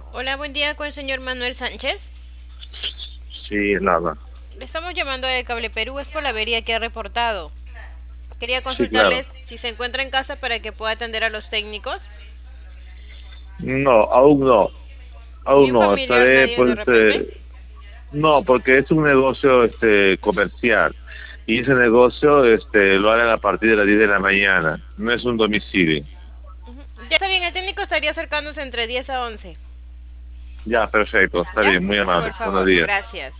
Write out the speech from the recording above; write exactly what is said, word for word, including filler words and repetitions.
Hola, buen día con el señor Manuel Sánchez. Sí, nada. Le estamos llamando de Cable Perú, es por la avería que ha reportado. Quería Sí, claro. consultarles si se encuentra en casa para que pueda atender a los técnicos. No, aún no. ¿Ni Aún un no. familiar, Estaré, nadie de pues, repente? eh, no, porque es un negocio, este, comercial. Y ese negocio, este, lo harán a partir de las diez de la mañana. No es un domicilio. Ya está bien, el técnico estaría acercándose entre diez a once. Ya, perfecto. Está ¿Ya? bien, muy Por amable. Buenos favor, días. gracias.